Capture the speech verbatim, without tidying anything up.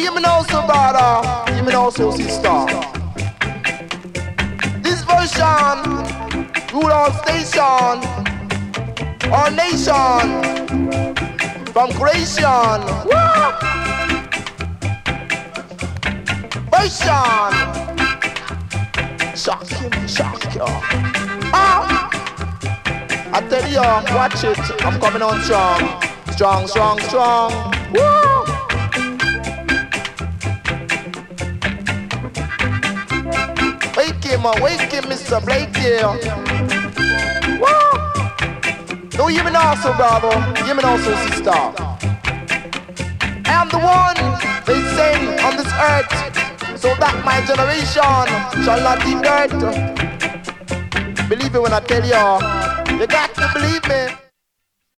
you me know so brother, you me know so sister. This version, rule our station, our nation, from creation. Woo! Version, shock him, shock you. Ah! I tell you, watch it, I'm coming on strong, strong, strong, strong. Woo! Wake him up, wake him, Mister Blakey. Woo! No, you mean also, brother, you mean also, sister. I am the one they send on this earth, so that my generation shall not be dirt. Believe me when I tell you, you got to believe me.